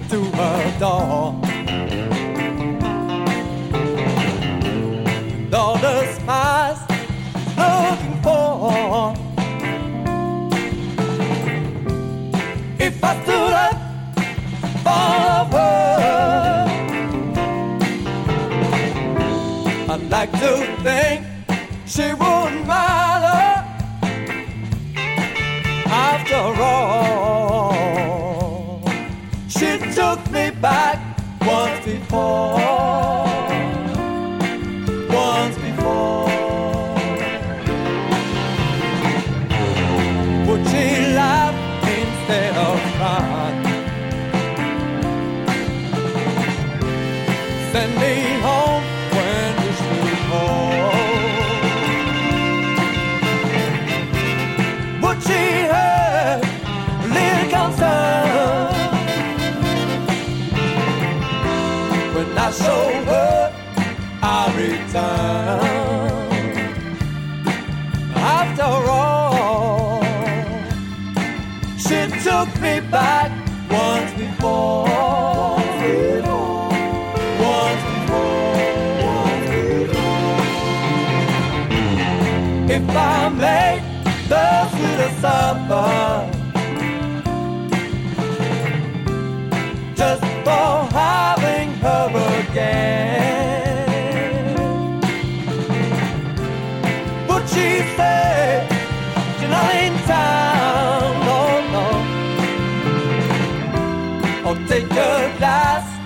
to her door. And all the smiles looking for. If I stood up for her, I'd like to think she wouldn't matter. After all, she took me back once before. Once before. Would she laugh instead of cry? Send me home when you sleep home. Would she have a little concern when I show her I return? After all, she took me back once before. Once before. If I made the sweetest supper just for having her again, would she say she's not in town? No, no. Or take a glass